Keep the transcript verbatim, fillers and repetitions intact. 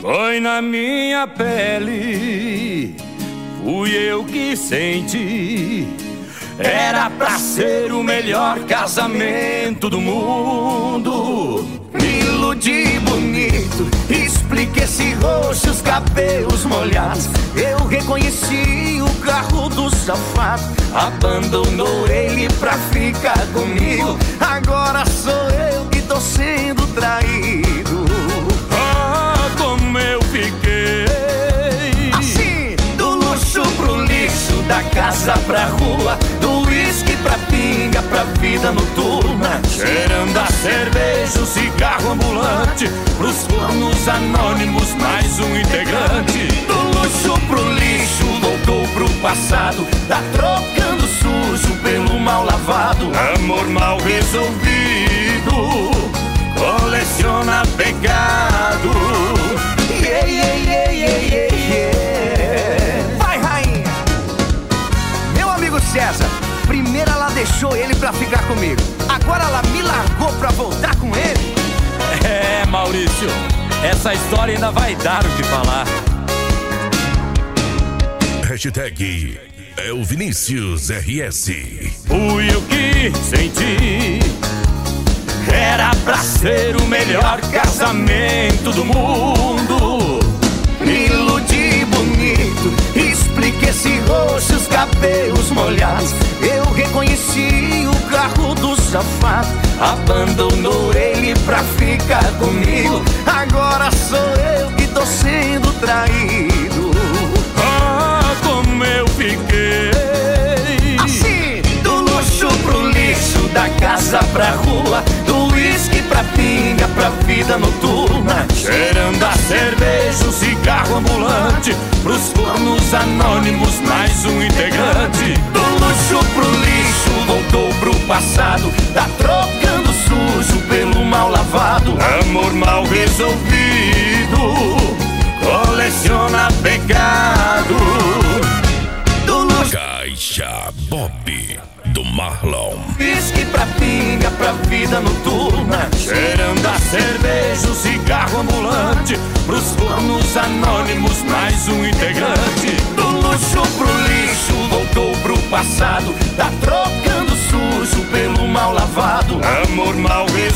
Foi na minha pele, fui eu que senti. Era pra ser o melhor casamento do mundo. Me iludi bonito, expliquei esse rosto, os cabelos molhados. Eu reconheci o carro do safado. Abandonou ele pra ficar comigo. Agora sou eu que tô sendo traído. Ah, como eu fiquei assim, do luxo pro lixo, da casa pra rua, do uísque pra pinga, pra vida noturna. cheirando a cerveja, o cigarro ambulante, pros fornos anônimos, mais um integrante. Do luxo pro lixo, voltou pro passado. Tá trocando sujo pelo mal lavado. Amor mal resolvido, coleciona pecado. Yeah, yeah, yeah, yeah, yeah, yeah. Vai, rainha! Meu amigo César, primeiro ela deixou ele pra ficar comigo. Agora ela me largou pra voltar com ele. É, Maurício, essa história ainda vai dar o que falar. Hashtag é o Vinícius R S. Fui o que senti. Era pra ser o melhor casamento do mundo. Me iludi bonito, expliquei esse rosto, os cabelos molhados. Eu reconheci o carro do safado. Abandonou ele pra ficar comigo. Agora sou eu que tô sendo traído. Ah, como eu fiquei assim, do luxo pro lixo, da casa pra rua, do uísque pra pinga, pra vida noturna. cheirando a cerveja, o cigarro ambulante, pros fornos anônimos, mais um integrante. Do luxo pro lixo, voltou pro passado. Tá trocando sujo pelo mal lavado. Amor mal resolvido, coleciona pecado. Do luxo Caixa Bob do Marlon. uísque pra pinga, pra vida noturna. cheirando a cerveja, o cigarro ambulante, pros fornos anônimos, mais um integrante. Do luxo pro lixo, voltou pro passado. Tá trocando sujo pelo mal lavado. Amor mal resolvido,